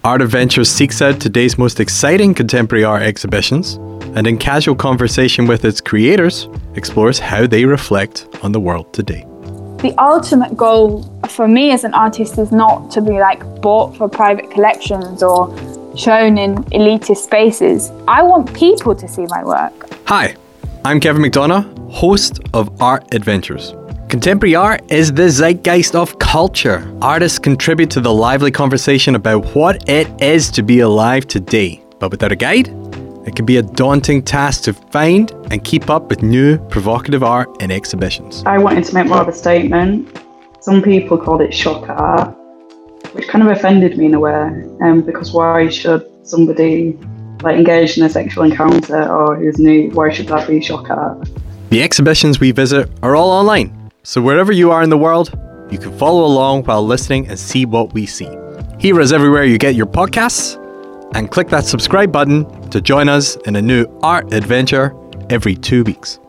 Art Adventures seeks out today's most exciting contemporary art exhibitions and in casual conversation with its creators, explores how they reflect on the world today. The ultimate goal for me as an artist is not to be bought for private collections or shown in elitist spaces. I want people to see my work. Hi, I'm Kevin McDonough, host of Art Adventures. Contemporary art is the zeitgeist of culture. Artists contribute to the lively conversation about what it is to be alive today. But without a guide, it can be a daunting task to find and keep up with new, provocative art in exhibitions. I wanted to make more of a statement. Some people called it shock art, which kind of offended me in a way, because why should somebody engaged in a sexual encounter or who's new, why should that be shock art? The exhibitions we visit are all online. So wherever you are in the world, you can follow along while listening and see what we see. Hear us everywhere you get your podcasts and click that subscribe button to join us in a new art adventure every 2 weeks.